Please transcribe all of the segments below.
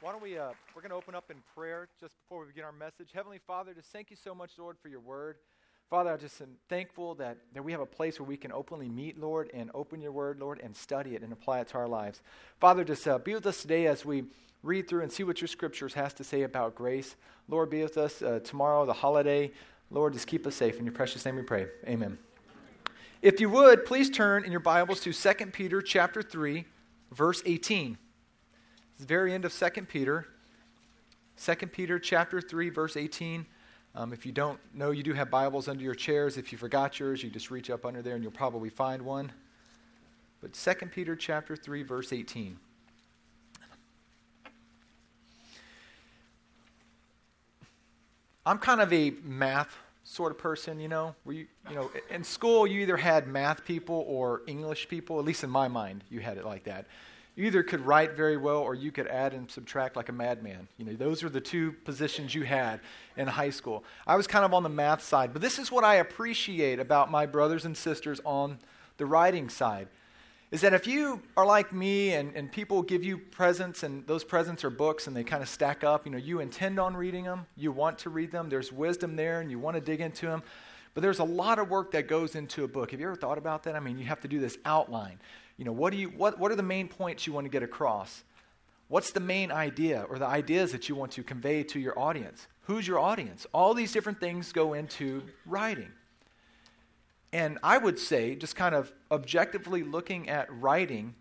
Why don't we're going to open up in prayer just before we begin our message. Heavenly Father, just thank you so much, Lord, for your word. Father, I just am thankful that we have a place where we can openly meet, Lord, and open your word, Lord, and study it and apply it to our lives. Father, just be with us today as we read through and see what your scriptures has to say about grace. Lord, be with us tomorrow, the holiday. Lord, just keep us safe. In your precious name we pray. Amen. If you would, please turn in your Bibles to 2 Peter chapter 3, verse 18. It's the very end of 2 Peter. 2 Peter chapter 3, verse 18. If you don't know, you do have Bibles under your chairs. If you forgot yours, you just reach up under there and you'll probably find one. But 2 Peter chapter 3, verse 18. I'm kind of a math sort of person, where in school you either had math people or English people, at least in my mind, you had it like that. You either could write very well or you could add and subtract like a madman. Those are the two positions you had in high school. I was kind of on the math side, but this is what I appreciate about my brothers and sisters on the writing side, is that if you are like me and people give you presents and those presents are books and they kind of stack up, you intend on reading them, you want to read them, there's wisdom there and you want to dig into them, but there's a lot of work that goes into a book. Have you ever thought about that? I mean, you have to do this outline. What are the main points you want to get across? What's the main idea or the ideas that you want to convey to your audience? Who's your audience? All these different things go into writing. And I would say, just kind of objectively looking at writing,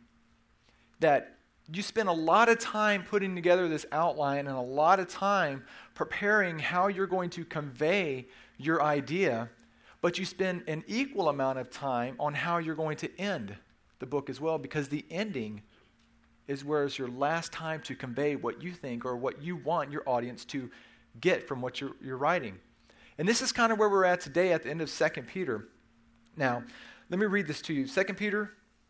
that you spend a lot of time putting together this outline and a lot of time preparing how you're going to convey your idea, but you spend an equal amount of time on how you're going to end the book as well, because the ending is where it's your last time to convey what you think or what you want your audience to get from what you're writing. And this is kind of where we're at today at the end of 2 Peter. Now, let me read this to you. 2 Peter,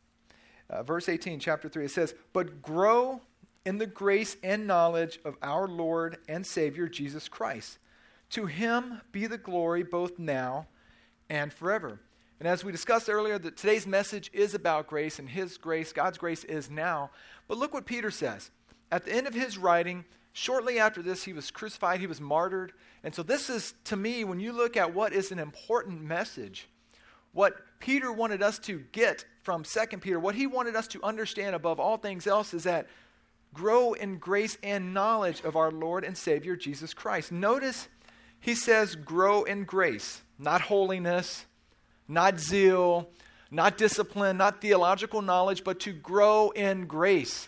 verse 18, chapter 3, it says, "But grow in the grace and knowledge of our Lord and Savior, Jesus Christ. To him be the glory both now and forever." And as we discussed earlier, that today's message is about grace, and his grace, God's grace, is now. But look what Peter says. At the end of his writing, shortly after this, he was crucified, he was martyred. And so this is, to me, when you look at what is an important message, what Peter wanted us to get from 2 Peter, what he wanted us to understand above all things else is that grow in grace and knowledge of our Lord and Savior, Jesus Christ. Notice he says grow in grace, not holiness, not zeal, not discipline, not theological knowledge, but to grow in grace.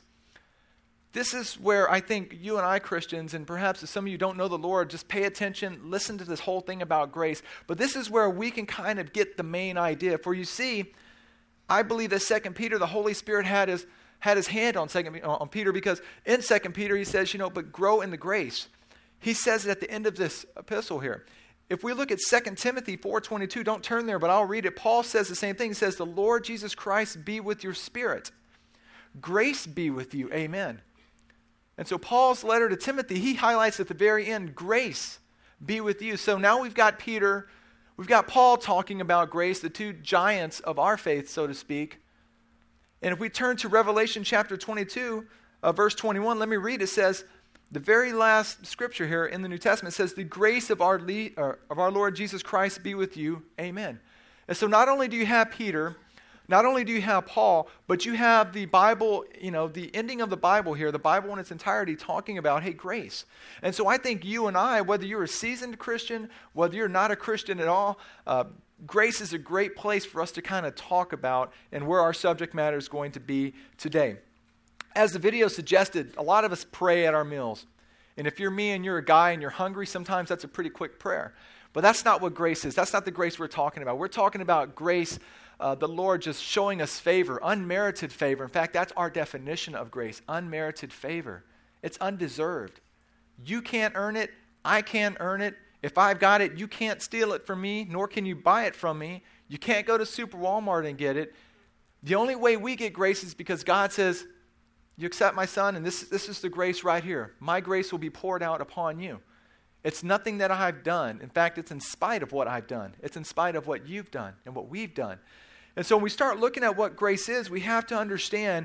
This is where I think you and I Christians, and perhaps if some of you don't know the Lord, just pay attention, listen to this whole thing about grace. But this is where we can kind of get the main idea. For you see, I believe that 2 Peter, the Holy Spirit had his hand on Peter, because in 2 Peter he says, but grow in the grace. He says it at the end of this epistle here. If we look at 2 Timothy 4:22, don't turn there, but I'll read it. Paul says the same thing. He says, "The Lord Jesus Christ be with your spirit. Grace be with you." Amen. And so Paul's letter to Timothy, he highlights at the very end, grace be with you. So now we've got Peter, we've got Paul talking about grace, the two giants of our faith, so to speak. And if we turn to Revelation chapter 22, verse 21, let me read. It says, the very last scripture here in the New Testament says, "The grace of our Lord Jesus Christ be with you." Amen. And so not only do you have Peter, not only do you have Paul, but you have the Bible, the ending of the Bible here, the Bible in its entirety talking about, hey, grace. And so I think you and I, whether you're a seasoned Christian, whether you're not a Christian at all, grace is a great place for us to kind of talk about and where our subject matter is going to be today. As the video suggested, a lot of us pray at our meals. And if you're me and you're a guy and you're hungry, sometimes that's a pretty quick prayer. But that's not what grace is. That's not the grace we're talking about. We're talking about grace, the Lord just showing us favor, unmerited favor. In fact, that's our definition of grace, unmerited favor. It's undeserved. You can't earn it. I can't earn it. If I've got it, you can't steal it from me, nor can you buy it from me. You can't go to Super Walmart and get it. The only way we get grace is because God says, you accept my son, and this is the grace right here. My grace will be poured out upon you. It's nothing that I've done. In fact, it's in spite of what I've done. It's in spite of what you've done and what we've done. And so when we start looking at what grace is, we have to understand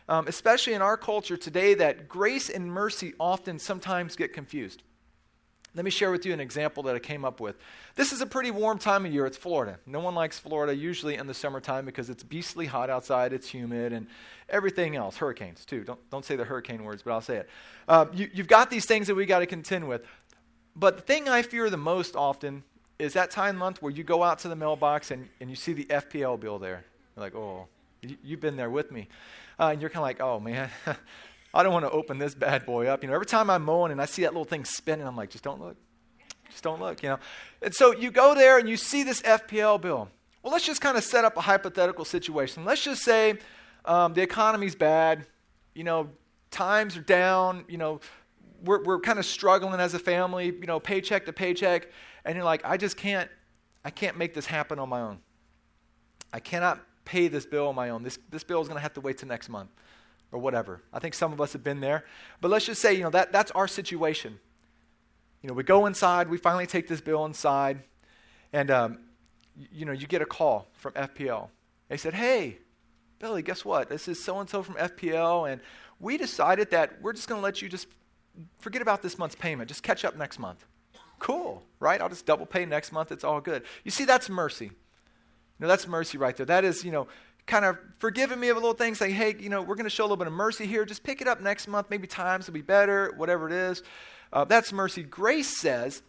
especially in our culture today, that grace and mercy often sometimes get confused. Let me share with you an example that I came up with. This is a pretty warm time of year. It's Florida. No one likes Florida usually in the summertime because it's beastly hot outside, it's humid, and everything else. Hurricanes, too. Don't say the hurricane words, but I'll say it. You've got these things that we got to contend with. But the thing I fear the most often is that time month where you go out to the mailbox and you see the FPL bill there. You're like, oh, you've been there with me. And you're kind of like, oh, man, I don't want to open this bad boy up. Every time I'm mowing and I see that little thing spinning, I'm like, just don't look. Just don't look, And so you go there and you see this FPL bill. Well, let's just kind of set up a hypothetical situation. Let's just say the economy's bad. Times are down. We're kind of struggling as a family, paycheck to paycheck. And you're like, I can't make this happen on my own. I cannot pay this bill on my own. This bill is going to have to wait till next month or whatever. I think some of us have been there. But let's just say, that's our situation. We go inside, we finally take this bill inside, and, you get a call from FPL. They said, hey, Billy, guess what? This is so-and-so from FPL, and we decided that we're just going to let you just forget about this month's payment. Just catch up next month. Cool, right? I'll just double pay next month. It's all good. You see, that's mercy. That's mercy right there. That is, kind of forgiving me of a little thing, saying, hey, we're going to show a little bit of mercy here. Just pick it up next month. Maybe times will be better, whatever it is. That's mercy. Grace says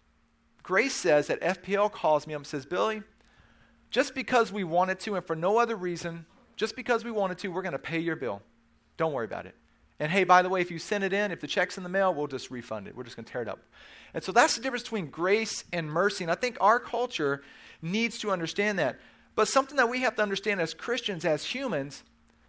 that FPL calls me up and says, Billy, just because we wanted to and for no other reason, just because we wanted to, we're going to pay your bill. Don't worry about it. And hey, by the way, if you send it in, if the check's in the mail, we'll just refund it. We're just going to tear it up. And so that's the difference between grace and mercy. And I think our culture needs to understand that. But something that we have to understand as Christians, as humans,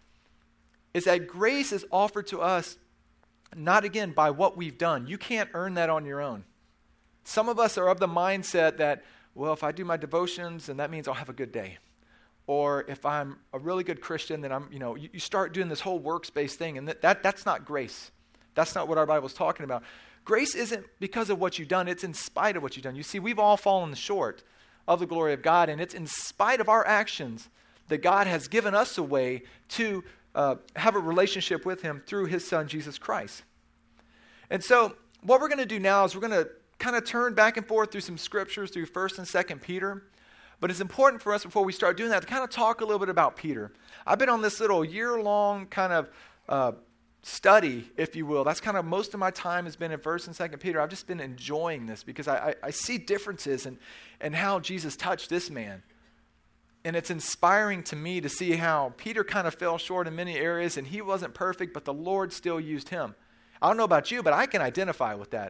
is that grace is offered to us not, again, by what we've done. You can't earn that on your own. Some of us are of the mindset that, well, if I do my devotions, then that means I'll have a good day. Or if I'm a really good Christian, then you start doing this whole works-based thing, and that's not grace. That's not what our Bible's talking about. Grace isn't because of what you've done. It's in spite of what you've done. You see, we've all fallen short of the glory of God, and it's in spite of our actions that God has given us a way to have a relationship with him through his son, Jesus Christ. And so what we're going to do now is we're going to kind of turn back and forth through some scriptures, through 1st and 2nd Peter. But it's important for us, before we start doing that, to kind of talk a little bit about Peter. I've been on this little year-long kind of study, if you will. That's kind of most of my time has been in 1st and 2nd Peter. I've just been enjoying this because I see differences in how Jesus touched this man. And it's inspiring to me to see how Peter kind of fell short in many areas, and he wasn't perfect, but the Lord still used him. I don't know about you, but I can identify with that.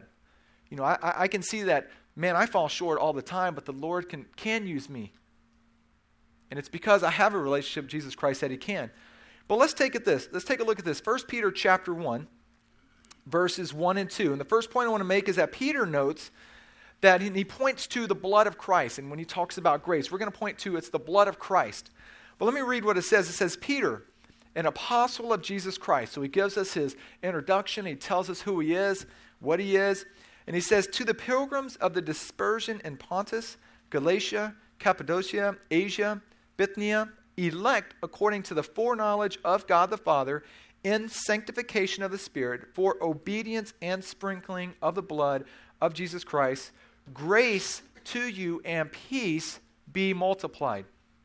I can see that, man, I fall short all the time, but the Lord can use me. And it's because I have a relationship with Jesus Christ that he can. But let's take a look at this. 1 Peter chapter 1, verses 1 and 2. And the first point I want to make is that Peter notes that he points to the blood of Christ. And when he talks about grace, we're going to point to it's the blood of Christ. But let me read what it says. It says, Peter, an apostle of Jesus Christ. So he gives us his introduction. He tells us who he is, what he is. And he says, to the pilgrims of the dispersion in Pontus, Galatia, Cappadocia, Asia, Bithynia, elect according to the foreknowledge of God the Father, in sanctification of the Spirit, for obedience and sprinkling of the blood of Jesus Christ, grace to you and peace be multiplied.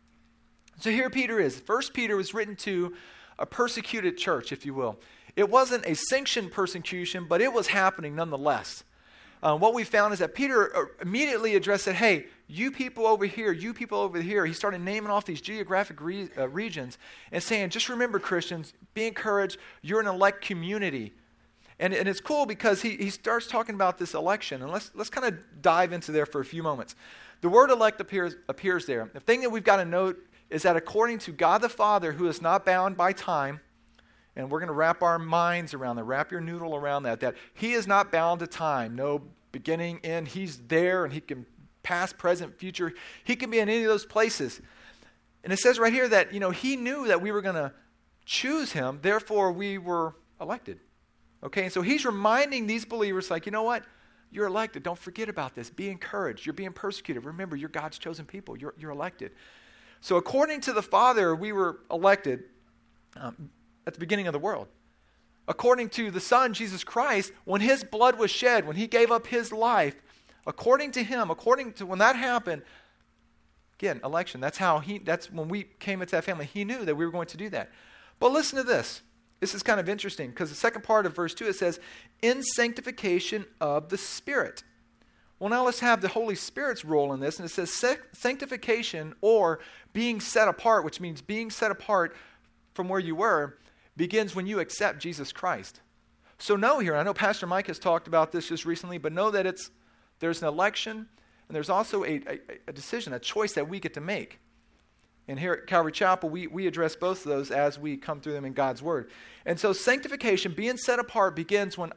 So here Peter is. 1 Peter was written to a persecuted church, if you will. It wasn't a sanctioned persecution, but it was happening nonetheless. What we found is that Peter immediately addressed it, hey, you people over here, you people over here. He started naming off these geographic regions and saying, just remember, Christians, be encouraged. You're an elect community. And it's cool because he starts talking about this election. And let's kind of dive into there for a few moments. The word elect appears there. The thing that we've got to note is that according to God the Father, who is not bound by time, and we're going to wrap our minds around that, wrap your noodle around that he is not bound to time, no beginning, end. He's there, and he can past, present, future. He can be in any of those places. And it says right here that, he knew that we were going to choose him, therefore we were elected. Okay, and so he's reminding these believers, like, you know what? You're elected. Don't forget about this. Be encouraged. You're being persecuted. Remember, you're God's chosen people. You're elected. So according to the Father, we were elected. at the beginning of the world. According to the Son, Jesus Christ, when his blood was shed, when he gave up his life, according to him, according to when that happened, again, election, that's when we came into that family, he knew that we were going to do that. But listen to this. This is kind of interesting because the second part of verse 2, it says, in sanctification of the Spirit. Well, now let's have the Holy Spirit's role in this. And it says sanctification, or being set apart, which means being set apart from where you were, begins when you accept Jesus Christ. So know here, I know Pastor Mike has talked about this just recently, but know that there's an election, and there's also a decision, a choice that we get to make. And here at Calvary Chapel, we address both of those as we come through them in God's Word. And so sanctification, being set apart, begins when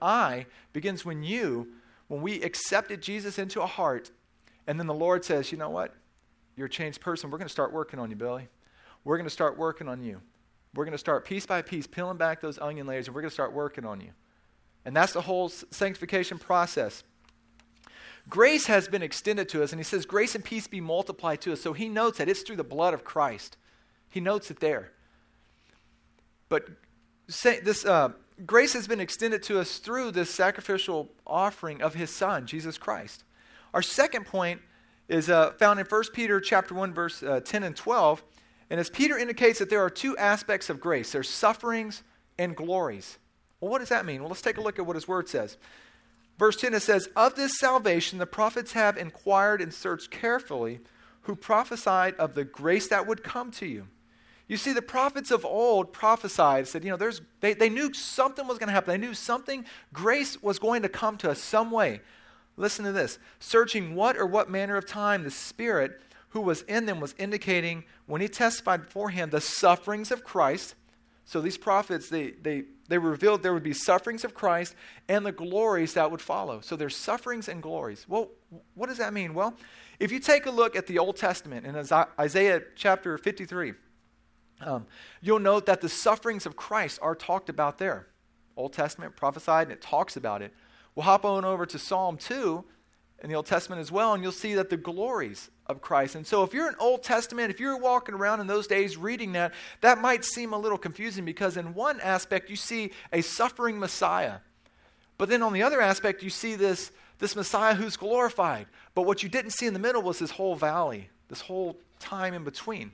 we accepted Jesus into our heart, and then the Lord says, you know what? You're a changed person. We're going to start working on you, Billy. We're going to start working on you. We're going to start piece by piece peeling back those onion layers, and we're going to start working on you. And that's the whole sanctification process. Grace has been extended to us, and he says, grace and peace be multiplied to us. So he notes that it's through the blood of Christ. He notes it there. But this grace has been extended to us through this sacrificial offering of his Son, Jesus Christ. Our second point is found in 1 Peter chapter 1, verse 10 and 12. And as Peter indicates that there are two aspects of grace. There's sufferings and glories. Well, what does that mean? Well, let's take a look at what his word says. Verse 10, it says, of this salvation the prophets have inquired and searched carefully, who prophesied of the grace that would come to you. You see, the prophets of old prophesied, said, they knew something was going to happen. They knew grace was going to come to us some way. Listen to this. Searching what manner of time the Spirit who was in them was indicating when he testified beforehand the sufferings of Christ. So these prophets, they revealed there would be sufferings of Christ and the glories that would follow. So there's sufferings and glories. Well, what does that mean? Well, if you take a look at the Old Testament in Isaiah chapter 53, you'll note that the sufferings of Christ are talked about there. Old Testament prophesied, and it talks about it. We'll hop on over to Psalm 2 in the Old Testament as well, and you'll see that the glories of Christ. And so if you're an Old Testament, if you're walking around in those days reading that might seem a little confusing, because in one aspect you see a suffering Messiah. But then on the other aspect you see this Messiah who's glorified. But what you didn't see in the middle was this whole valley, this whole time in between.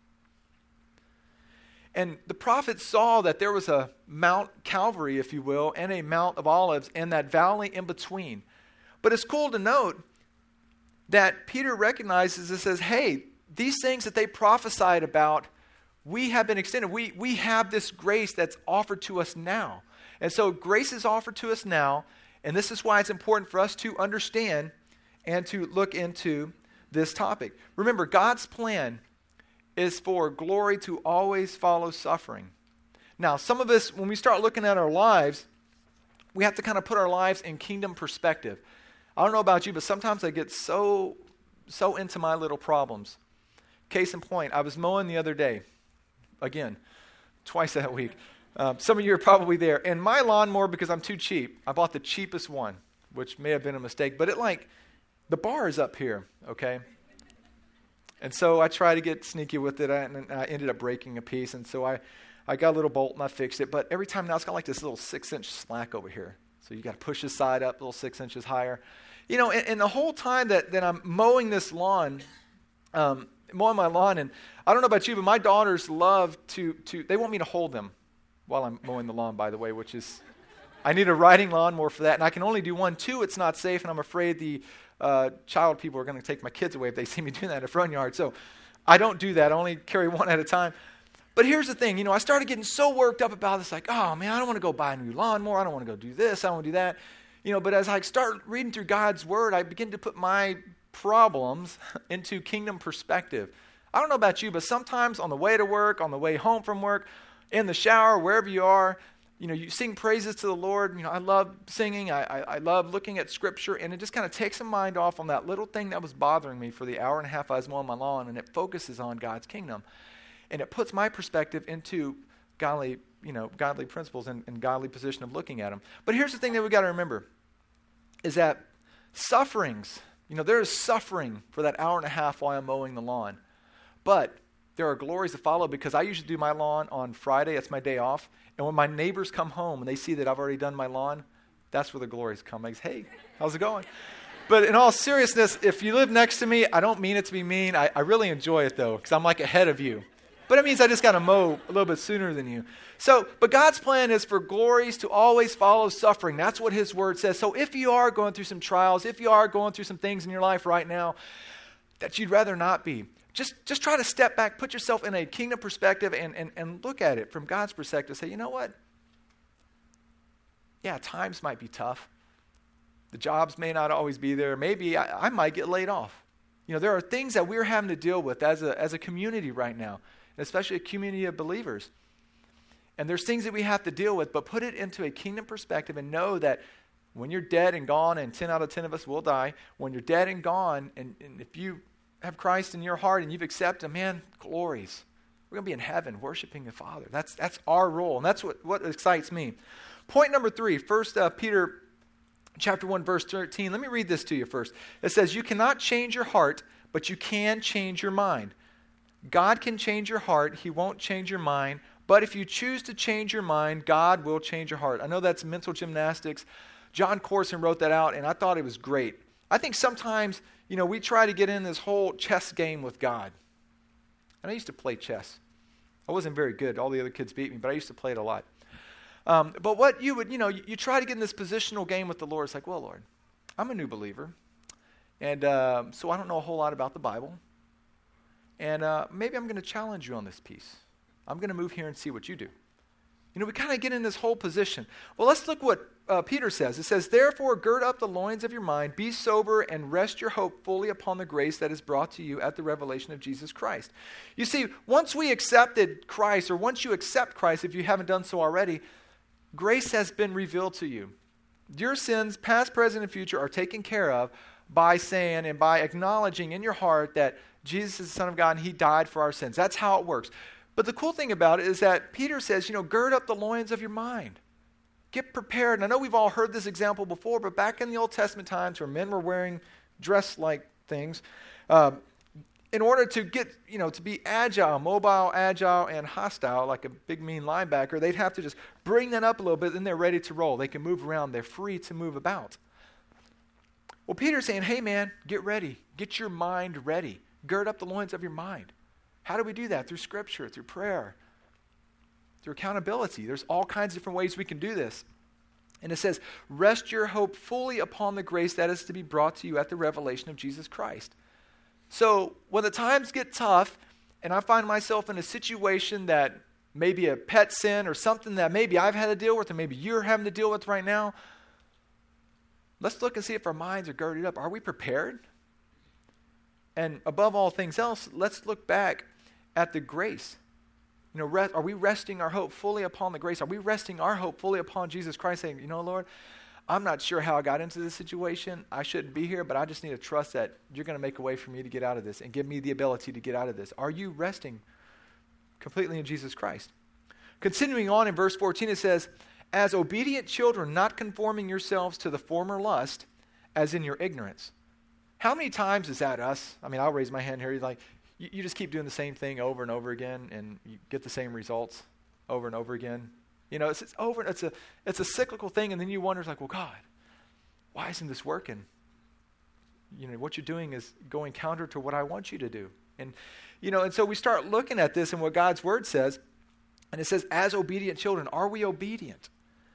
And the prophets saw that there was a Mount Calvary, if you will, and a Mount of Olives, and that valley in between. But it's cool to note that Peter recognizes and says, hey, these things that they prophesied about, we have been extended. We have this grace that's offered to us now. And so grace is offered to us now, and this is why it's important for us to understand and to look into this topic. Remember, God's plan is for glory to always follow suffering. Now, some of us, when we start looking at our lives, we have to kind of put our lives in kingdom perspective. I don't know about you, but sometimes I get so into my little problems. Case in point, I was mowing the other day. Again, twice that week. Some of you are probably there. And my lawnmower, because I'm too cheap, I bought the cheapest one, which may have been a mistake. But the bar is up here, okay? And so I tried to get sneaky with it, and I ended up breaking a piece. And so I got a little bolt, and I fixed it. But every time now, it's got like this little 6-inch slack over here. So you got to push the side up a little 6 inches higher. And the whole time that I'm mowing this lawn, mowing my lawn, and I don't know about you, but my daughters love they want me to hold them while I'm mowing the lawn, by the way, which is, I need a riding lawnmower for that, and I can only do one. 2, it's not safe, and I'm afraid the child people are going to take my kids away if they see me doing that in the front yard. So I don't do that. I only carry one at a time. But here's the thing, I started getting so worked up about this, like, oh man, I don't want to go buy a new lawnmower. I don't want to go do this. I don't want to do that. But as I start reading through God's word, I begin to put my problems into kingdom perspective. I don't know about you, but sometimes on the way to work, on the way home from work, in the shower, wherever you are, you sing praises to the Lord. I love singing. I love looking at Scripture, and it just kind of takes my mind off on that little thing that was bothering me for the hour and a half I was mowing my lawn, and it focuses on God's kingdom. And it puts my perspective into godly principles and godly position of looking at them. But here's the thing that we've got to remember, is that sufferings, there is suffering for that hour and a half while I'm mowing the lawn. But there are glories to follow, because I usually do my lawn on Friday. That's my day off. And when my neighbors come home and they see that I've already done my lawn, that's where the glories come. Like, hey, how's it going? But in all seriousness, if you live next to me, I don't mean it to be mean. I really enjoy it, though, because I'm like ahead of you. But it means I just got to mow a little bit sooner than you. So, but God's plan is for glories to always follow suffering. That's what his word says. So if you are going through some trials, if you are going through some things in your life right now that you'd rather not be, just try to step back, put yourself in a kingdom perspective and look at it from God's perspective. Say, you know what? Yeah, times might be tough. The jobs may not always be there. Maybe I might get laid off. You know, there are things that we're having to deal with as a community right now, especially a community of believers. And there's things that we have to deal with, but put it into a kingdom perspective and know that when you're dead and gone, and 10 out of 10 of us will die, when you're dead and gone, and if you have Christ in your heart and you've accepted him, man, glories. We're going to be in heaven worshiping the Father. That's our role, and that's what excites me. Point number 3, 1 Peter chapter 1, verse 13. Let me read this to you first. It says, you cannot change your heart, but you can change your mind. God can change your heart. He won't change your mind. But if you choose to change your mind, God will change your heart. I know that's mental gymnastics. John Corson wrote that out, and I thought it was great. I think sometimes, we try to get in this whole chess game with God. And I used to play chess. I wasn't very good. All the other kids beat me, but I used to play it a lot. But what you would, you try to get in this positional game with the Lord. It's like, well, Lord, I'm a new believer. And so I don't know a whole lot about the Bible. And maybe I'm going to challenge you on this piece. I'm going to move here and see what you do. We kind of get in this whole position. Well, let's look what Peter says. It says, therefore, gird up the loins of your mind, be sober, and rest your hope fully upon the grace that is brought to you at the revelation of Jesus Christ. You see, once we accepted Christ, or once you accept Christ, if you haven't done so already, grace has been revealed to you. Your sins, past, present, and future, are taken care of by saying and by acknowledging in your heart that Jesus is the Son of God and he died for our sins. That's how it works. But the cool thing about it is that Peter says, gird up the loins of your mind. Get prepared. And I know we've all heard this example before, but back in the Old Testament times where men were wearing dress-like things, in order to get, to be agile, mobile, agile, and hostile, like a big mean linebacker, they'd have to just bring that up a little bit, then they're ready to roll. They can move around. They're free to move about. Well, Peter's saying, hey man, get ready. Get your mind ready. Gird up the loins of your mind. How do we do that? Through Scripture, through prayer, through accountability. There's all kinds of different ways we can do this. And it says, rest your hope fully upon the grace that is to be brought to you at the revelation of Jesus Christ. So when the times get tough and I find myself in a situation that may be a pet sin or something that maybe I've had to deal with or maybe you're having to deal with right now, let's look and see if our minds are girded up. Are we prepared? And above all things else, let's look back at the grace. Are we resting our hope fully upon the grace? Are we resting our hope fully upon Jesus Christ, saying, Lord, I'm not sure how I got into this situation. I shouldn't be here, but I just need to trust that you're going to make a way for me to get out of this and give me the ability to get out of this. Are you resting completely in Jesus Christ? Continuing on in verse 14, it says, as obedient children, not conforming yourselves to the former lust, as in your ignorance. How many times is that us? I mean, I'll raise my hand here. You're like, you just keep doing the same thing over and over again, and you get the same results over and over again. It's over. It's a cyclical thing, and then you wonder, like, well, God, why isn't this working? What you're doing is going counter to what I want you to do, and so we start looking at this and what God's Word says, and it says, as obedient children, are we obedient?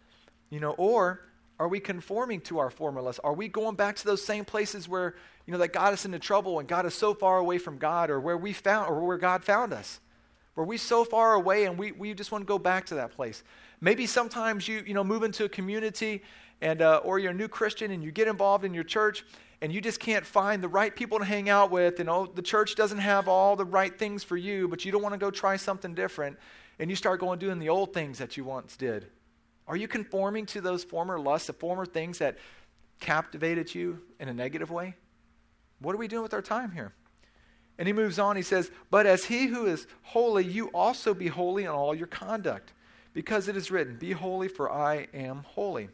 Or are we conforming to our former lusts? Are we going back to those same places where, that got us into trouble and got us so far away from God, or where God found us? Where we so far away and we just want to go back to that place. Maybe sometimes you move into a community and or you're a new Christian and you get involved in your church and you just can't find the right people to hang out with, and the church doesn't have all the right things for you, but you don't want to go try something different, and you start going doing the old things that you once did. Are you conforming to those former lusts, the former things that captivated you in a negative way? What are we doing with our time here? And he moves on, he says, but as he who is holy, you also be holy in all your conduct, because it is written, be holy, for I am holy.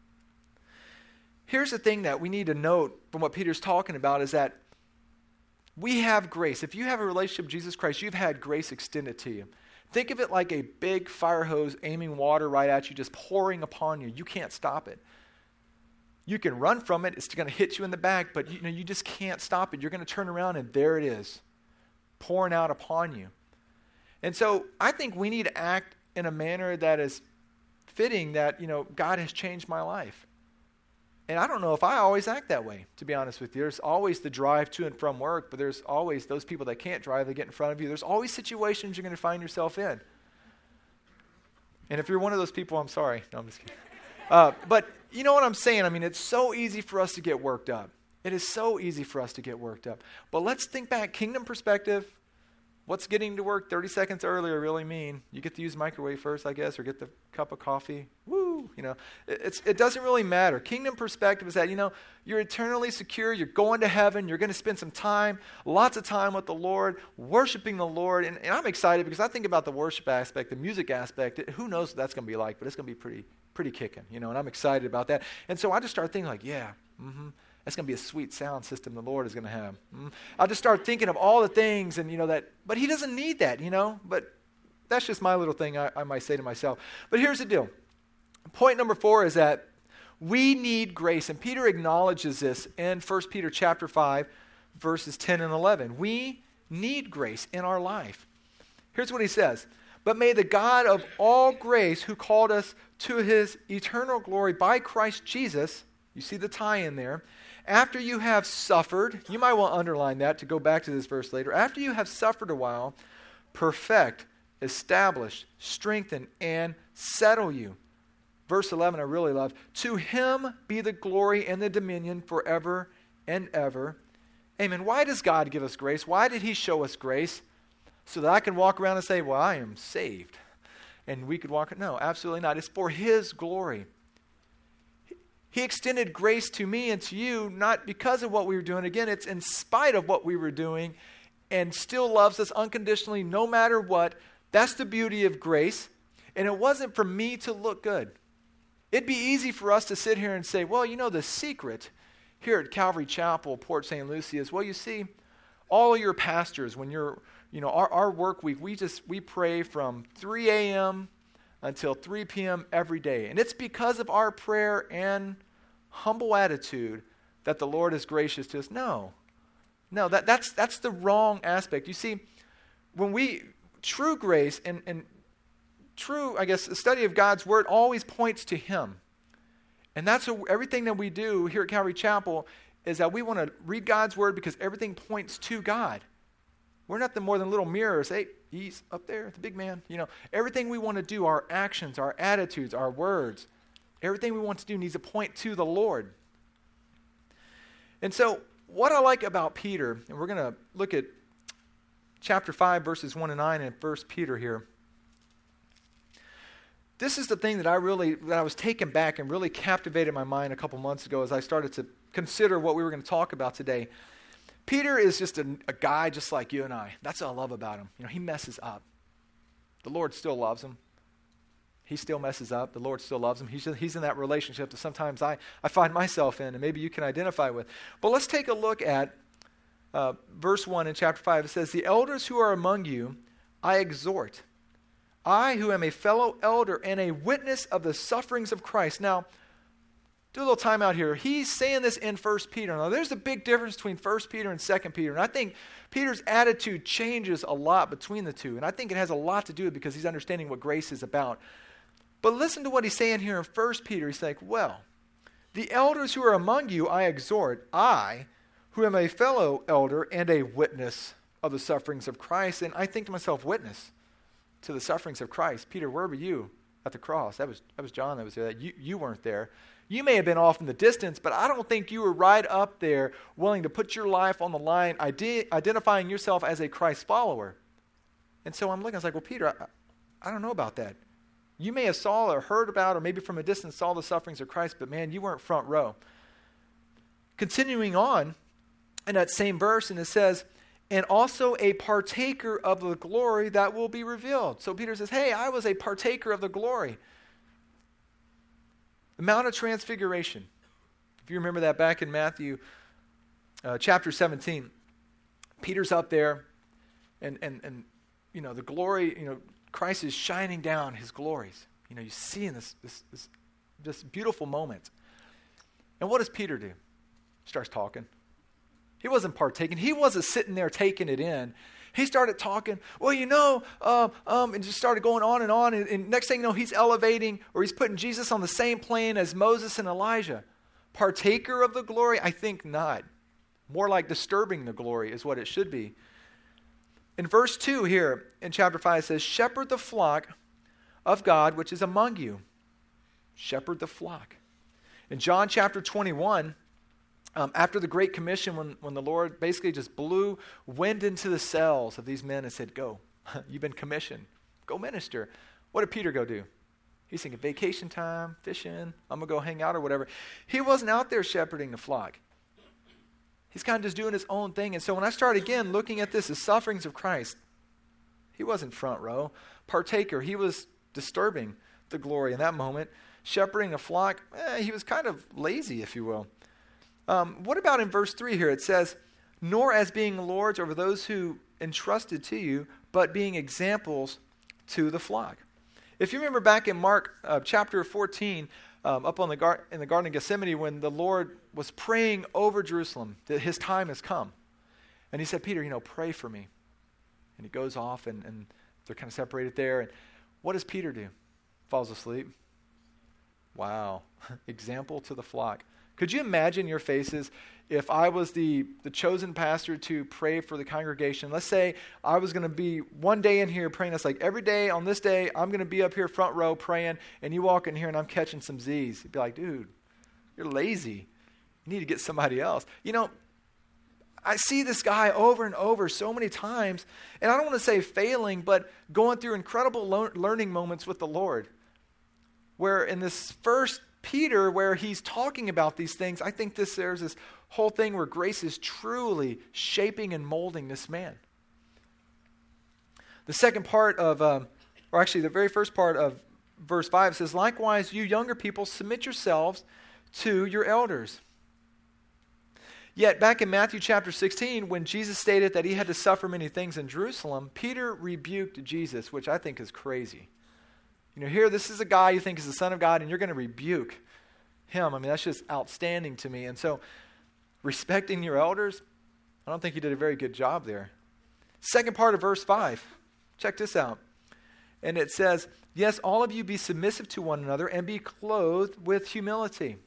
Here's the thing that we need to note from what Peter's talking about is that We have grace. If you have a relationship with Jesus Christ, you've had grace extended to you. Think of it like a big fire hose aiming water right at you, just pouring upon you. You can't stop it. You can run from it. It's going to hit you in the back, but you just can't stop it. You're going to turn around and there it is, pouring out upon you. And so I think we need to act in a manner that is fitting that, God has changed my life. And I don't know if I always act that way, to be honest with you. There's always the drive to and from work, but there's always those people that can't drive, they get in front of you. There's always situations you're going to find yourself in. And if you're one of those people, I'm sorry. No, I'm just kidding. But you know what I'm saying? I mean, it's so easy for us to get worked up. It is so easy for us to get worked up. But let's think back, kingdom perspective. What's getting to work 30 seconds earlier really mean? You get to use the microwave first, I guess, or get the cup of coffee. Woo! It doesn't really matter. Kingdom perspective is that, you're eternally secure. You're going to heaven. You're going to spend some time, lots of time with the Lord, worshiping the Lord. And I'm excited because I think about the worship aspect, the music aspect. Who knows what that's going to be like, but it's going to be pretty kicking, and I'm excited about that. And so I just start thinking that's going to be a sweet sound system the Lord is going to have. I'll just start thinking of all the things and, but he doesn't need that, but that's just my little thing I might say to myself. But here's the deal. Point number 4 is that we need grace, and Peter acknowledges this in 1 Peter chapter 5, verses 10 and 11. We need grace in our life. Here's what he says. But may the God of all grace, who called us to his eternal glory by Christ Jesus, you see the tie-in there, after you have suffered, you might want to underline that to go back to this verse later, after you have suffered a while, perfect, establish, strengthen, and settle you. Verse 11 I really love. To him be the glory and the dominion forever and ever. Amen. Why does God give us grace? Why did he show us grace? So that I can walk around and say, well, I am saved. And we could walk, no, absolutely not. It's for his glory. He extended grace to me and to you, not because of what we were doing. Again, it's in spite of what we were doing, and still loves us unconditionally no matter what. That's the beauty of grace. And it wasn't for me to look good. It'd be easy for us to sit here and say, well, the secret here at Calvary Chapel, Port St. Lucie is, well, you see, all your pastors, when you're, our work week, we pray from 3 a.m. until 3 p.m. every day. And it's because of our prayer and humble attitude that the Lord is gracious to us. No, that's the wrong aspect. You see, when true grace and true, the study of God's Word always points to him. And that's everything that we do here at Calvary Chapel is that we want to read God's Word because everything points to God. We're nothing more than little mirrors. Hey, he's up there, the big man. Everything we want to do, our actions, our attitudes, our words, everything we want to do needs to point to the Lord. And so what I like about Peter, and we're going to look at chapter 5, verses 1 and 9 in 1 Peter here. This is the thing that I was taken back and really captivated my mind a couple months ago as I started to consider what we were going to talk about today. Peter is just a guy just like you and I. That's what I love about him. He messes up. The Lord still loves him. He still messes up. The Lord still loves him. He's in that relationship that sometimes I find myself in, and maybe you can identify with. But let's take a look at verse 1 in chapter 5. It says, the elders who are among you, I exhort. I, who am a fellow elder and a witness of the sufferings of Christ. Now, do a little time out here. He's saying this in 1 Peter. Now, there's a big difference between 1 Peter and 2 Peter. And I think Peter's attitude changes a lot between the two. And I think it has a lot to do with it because he's understanding what grace is about. But listen to what he's saying here in 1 Peter. He's like, well, the elders who are among you, I exhort. I, who am a fellow elder and a witness of the sufferings of Christ. And I think to myself, witness to the sufferings of Christ. Peter, where were you at the cross? That was John that was there. You weren't there. You may have been off in the distance, but I don't think you were right up there willing to put your life on the line, identifying yourself as a Christ follower. And so I'm looking, I was like, well, Peter, I don't know about that. You may have saw or heard about or maybe from a distance saw the sufferings of Christ, but man, you weren't front row. Continuing on in that same verse, and it says, and also a partaker of the glory that will be revealed. So Peter says, hey, I was a partaker of the glory. The Mount of Transfiguration. If you remember that back in Matthew chapter 17, Peter's up there, and the glory, Christ is shining down his glories. You see in this beautiful moment. And what does Peter do? He starts talking. He wasn't partaking. He wasn't sitting there taking it in. He started talking, and just started going on. And next thing you know, he's elevating, or he's putting Jesus on the same plane as Moses and Elijah. Partaker of the glory? I think not. More like disturbing the glory is what it should be. In verse 2 here in chapter 5, it says, shepherd the flock of God which is among you. Shepherd the flock. In John chapter 21, after the Great Commission, when the Lord basically just blew wind into the sails of these men and said, go, you've been commissioned. Go minister. What did Peter go do? He's thinking vacation time, fishing, I'm going to go hang out or whatever. He wasn't out there shepherding the flock. He's kind of just doing his own thing. And so when I start again looking at this, the sufferings of Christ, he wasn't front row, partaker. He was disturbing the glory in that moment. Shepherding a flock, he was kind of lazy, if you will. What about in verse 3 here? It says, nor as being lords over those who entrusted to you, but being examples to the flock. If you remember back in Mark chapter 14, up in the Garden of Gethsemane, when the Lord was praying over Jerusalem, that his time has come. And he said, Peter, pray for me. And he goes off, and they're kind of separated there. And what does Peter do? Falls asleep. Wow. Example to the flock. Could you imagine your faces if I was the chosen pastor to pray for the congregation? Let's say I was going to be one day in here praying. That's like every day on this day, I'm going to be up here front row praying, and you walk in here and I'm catching some Z's. You'd be like, dude, you're lazy. You need to get somebody else. I see this guy over and over so many times, and I don't want to say failing, but going through incredible learning moments with the Lord. Where in this first Peter, where he's talking about these things, I think there's this whole thing where grace is truly shaping and molding this man. The second part of, or actually the very first part of verse 5 says, likewise, you younger people, submit yourselves to your elders. Yet back in Matthew chapter 16, when Jesus stated that he had to suffer many things in Jerusalem, Peter rebuked Jesus, which I think is crazy. Here, this is a guy you think is the Son of God, and you're going to rebuke him. I mean, that's just outstanding to me. And so, respecting your elders, I don't think you did a very good job there. Second part of verse 5. Check this out. And it says, yes, all of you be submissive to one another and be clothed with humility.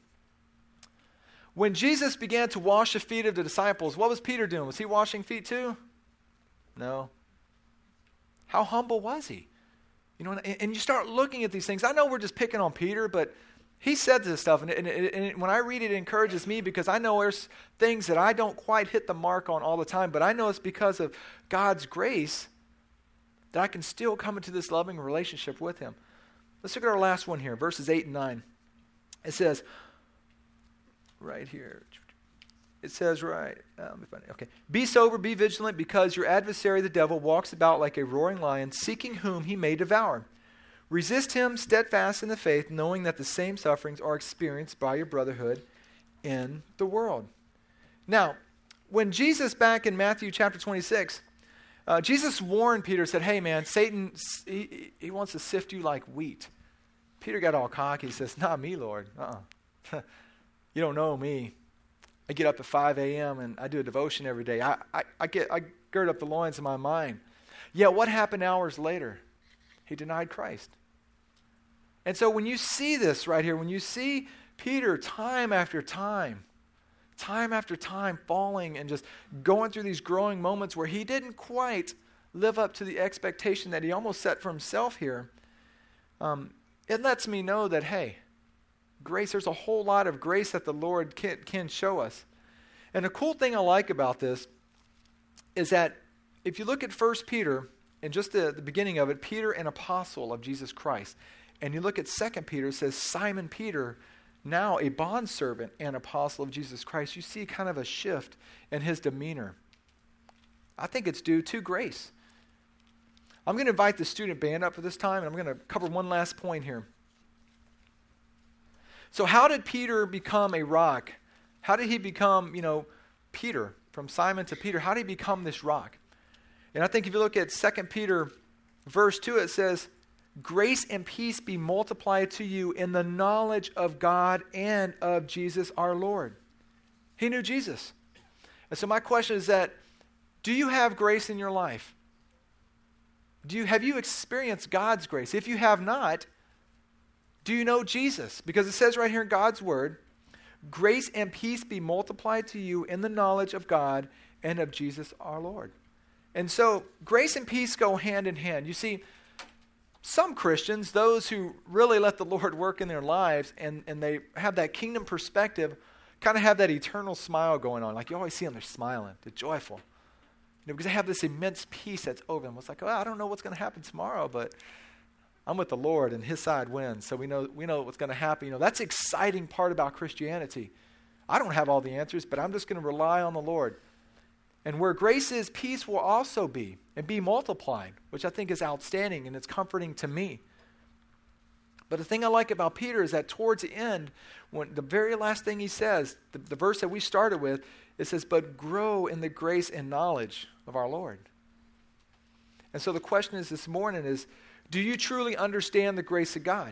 When Jesus began to wash the feet of the disciples, what was Peter doing? Was he washing feet too? No. How humble was he? And you start looking at these things. I know we're just picking on Peter, but he said this stuff. And when I read it, it encourages me because I know there's things that I don't quite hit the mark on all the time. But I know it's because of God's grace that I can still come into this loving relationship with him. Let's look at our last one here, verses 8 and 9. It says, right here. It says, be sober, be vigilant, because your adversary, the devil, walks about like a roaring lion, seeking whom he may devour. Resist him steadfast in the faith, knowing that the same sufferings are experienced by your brotherhood in the world. Now, when Jesus, back in Matthew chapter 26, Jesus warned Peter, said, hey man, Satan, he wants to sift you like wheat. Peter got all cocky. He says, not me, Lord. You don't know me. I get up at 5 a.m. and I do a devotion every day. I gird up the loins of my mind. Yet what happened hours later? He denied Christ. And so when you see this right here, when you see Peter time after time falling and just going through these growing moments where he didn't quite live up to the expectation that he almost set for himself here, it lets me know that, hey, grace, there's a whole lot of grace that the Lord can show us. And the cool thing I like about this is that if you look at 1 Peter, and just the beginning of it, Peter, an apostle of Jesus Christ. And you look at 2 Peter, it says Simon Peter, now a bondservant and apostle of Jesus Christ. You see kind of a shift in his demeanor. I think it's due to grace. I'm going to invite the student band up for this time, and I'm going to cover one last point here. So how did Peter become a rock? How did he become, Peter from Simon to Peter, how did he become this rock? And I think if you look at 2 Peter verse 2, it says, grace and peace be multiplied to you in the knowledge of God and of Jesus our Lord. He knew Jesus. And so my question is that, do you have grace in your life? Have you experienced God's grace? If you have not, do you know Jesus? Because it says right here in God's word, grace and peace be multiplied to you in the knowledge of God and of Jesus our Lord. And so grace and peace go hand in hand. You see, some Christians, those who really let the Lord work in their lives and they have that kingdom perspective, kind of have that eternal smile going on. Like you always see them, they're smiling, they're joyful. Because they have this immense peace that's over them. It's like, I don't know what's going to happen tomorrow, but I'm with the Lord and his side wins. So we know what's going to happen. That's the exciting part about Christianity. I don't have all the answers, but I'm just going to rely on the Lord. And where grace is, peace will also be and be multiplied, which I think is outstanding and it's comforting to me. But the thing I like about Peter is that towards the end, when the very last thing he says, the verse that we started with, it says, but grow in the grace and knowledge of our Lord. And so the question is this morning is, do you truly understand the grace of God?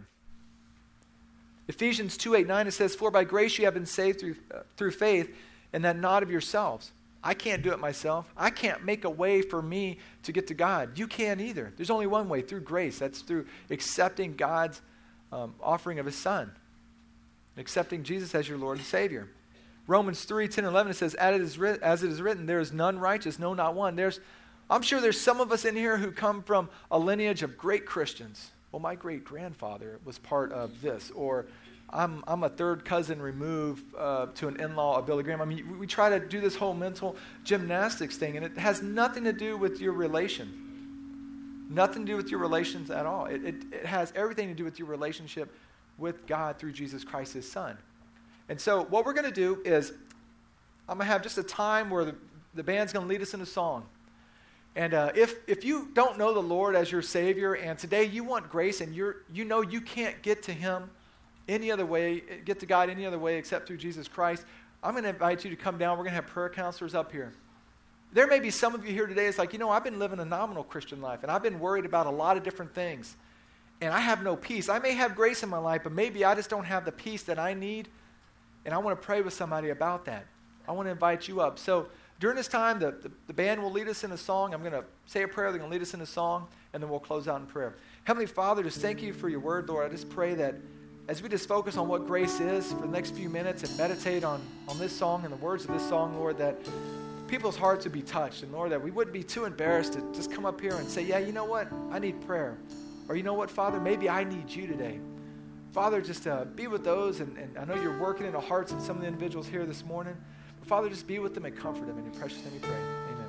Ephesians 2:8-9, it says, for by grace you have been saved through faith, and that not of yourselves. I can't do it myself. I can't make a way for me to get to God. You can't either. There's only one way, through grace. That's through accepting God's offering of his Son. Accepting Jesus as your Lord and Savior. Romans 3:10-11, it says, as it is written, there is none righteous, no, not one. I'm sure there's some of us in here who come from a lineage of great Christians. Well, my great-grandfather was part of this. Or I'm a third cousin removed to an in-law of Billy Graham. I mean, we try to do this whole mental gymnastics thing, and it has nothing to do with your relation. Nothing to do with your relations at all. It has everything to do with your relationship with God through Jesus Christ, his Son. And so what we're going to do is I'm going to have just a time where the band's going to lead us in a song. And if you don't know the Lord as your Savior, and today you want grace and you know you can't get to him any other way, get to God any other way except through Jesus Christ, I'm going to invite you to come down. We're going to have prayer counselors up here. There may be some of you here today, it's like, I've been living a nominal Christian life, and I've been worried about a lot of different things, and I have no peace. I may have grace in my life, but maybe I just don't have the peace that I need, and I want to pray with somebody about that. I want to invite you up. So during this time, the band will lead us in a song. I'm going to say a prayer. They're going to lead us in a song, and then we'll close out in prayer. Heavenly Father, just thank you for your word, Lord. I just pray that as we just focus on what grace is for the next few minutes and meditate on this song and the words of this song, Lord, that people's hearts would be touched. And Lord, that we wouldn't be too embarrassed to just come up here and say, yeah, you know what? I need prayer. Or you know what, Father? Maybe I need you today. Father, just be with those. And I know you're working in the hearts of some of the individuals here this morning. But Father, just be with them and comfort them. In your precious name we pray.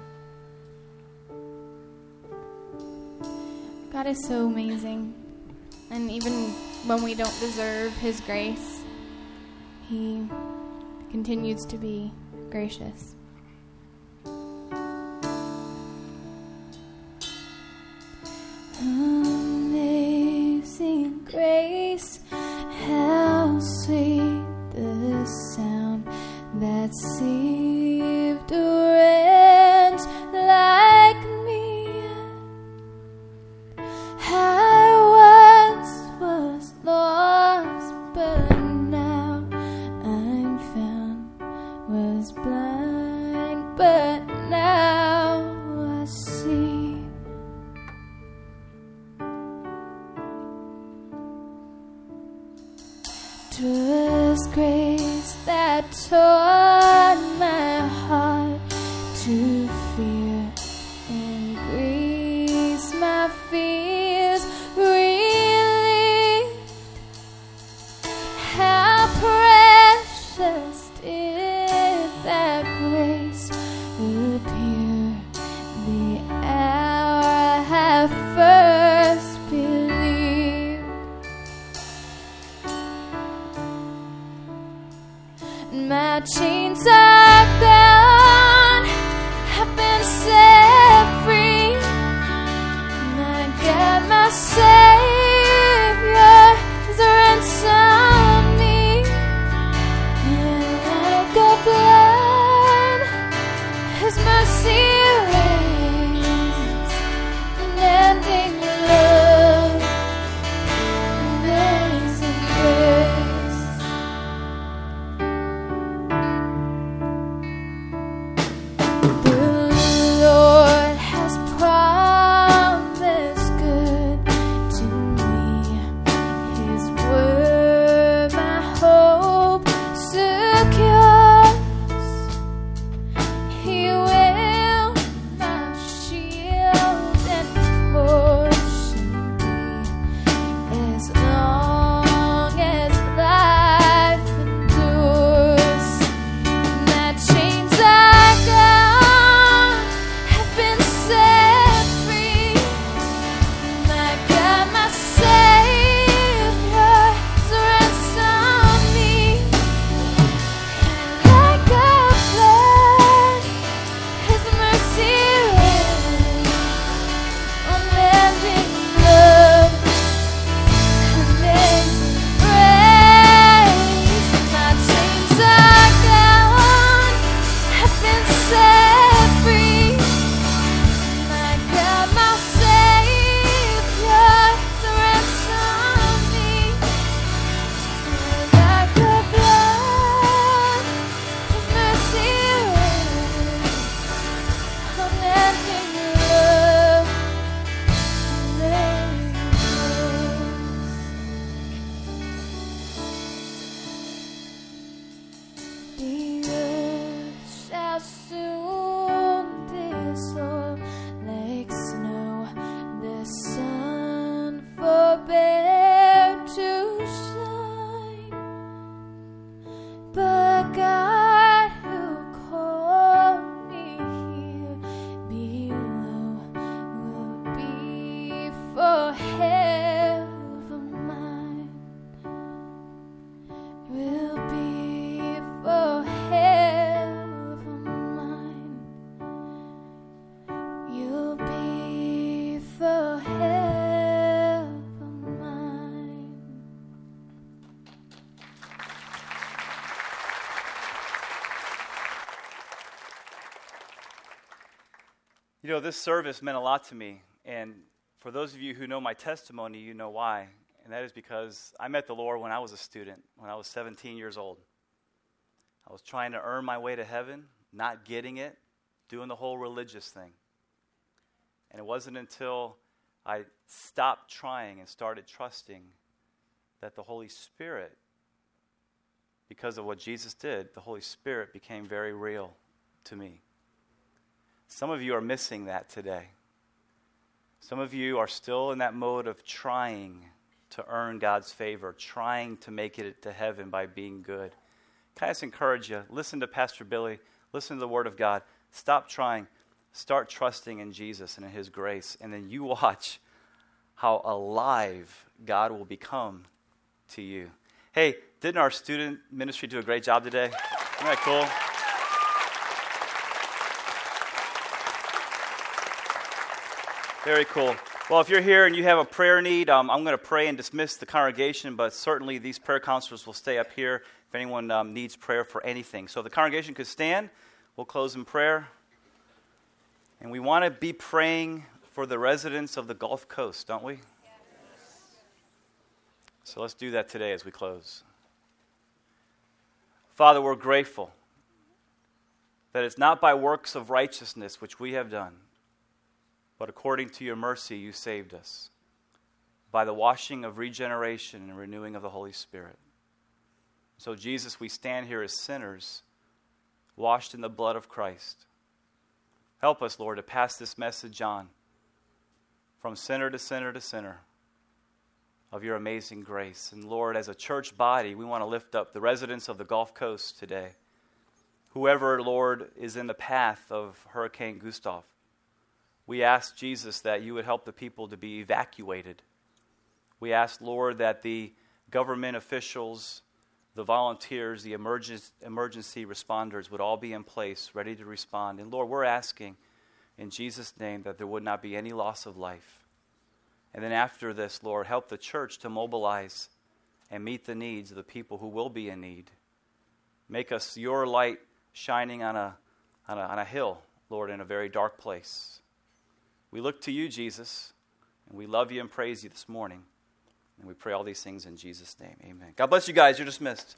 Amen. God is so amazing. And even when we don't deserve his grace, he continues to be gracious. Amazing grace, how sweet the sound that saved a wretch like me. I was lost, but now I'm found. Was blind, but now I see. 'Twas grace that taught my heart to fear, and grace my fears relieved. How precious did that grace appear the hour I first believed. My chains are gone, I've been set free. My God, my Savior, has ransomed me. And like a flood, You know, this service meant a lot to me, and for those of you who know my testimony, you know why, and that is because I met the Lord when I was a student, when I was 17 years old. I was trying to earn my way to heaven, not getting it, doing the whole religious thing. And it wasn't until I stopped trying and started trusting that the Holy Spirit, because of what Jesus did, the Holy Spirit became very real to me. Some of you are missing that today. Some of you are still in that mode of trying to earn God's favor, trying to make it to heaven by being good. Can I just encourage you, listen to Pastor Billy, listen to the Word of God, stop trying, start trusting in Jesus and in His grace, and then you watch how alive God will become to you. Hey, didn't our student ministry do a great job today? Isn't that cool? Very cool. Well, if you're here and you have a prayer need, I'm going to pray and dismiss the congregation, but certainly these prayer counselors will stay up here if anyone needs prayer for anything. So if the congregation could stand, we'll close in prayer. And we want to be praying for the residents of the Gulf Coast, don't we? Yes. So let's do that today as we close. Father, we're grateful that it's not by works of righteousness which we have done, but according to your mercy, you saved us by the washing of regeneration and renewing of the Holy Spirit. So, Jesus, we stand here as sinners, washed in the blood of Christ. Help us, Lord, to pass this message on from sinner to sinner to sinner of your amazing grace. And, Lord, as a church body, we want to lift up the residents of the Gulf Coast today. Whoever, Lord, is in the path of Hurricane Gustav. We ask, Jesus, that you would help the people to be evacuated. We ask, Lord, that the government officials, the volunteers, the emergency responders would all be in place, ready to respond. And, Lord, we're asking in Jesus' name that there would not be any loss of life. And then after this, Lord, help the church to mobilize and meet the needs of the people who will be in need. Make us your light shining on a hill, Lord, in a very dark place. We look to you, Jesus, and we love you and praise you this morning. And we pray all these things in Jesus' name. Amen. God bless you guys. You're dismissed.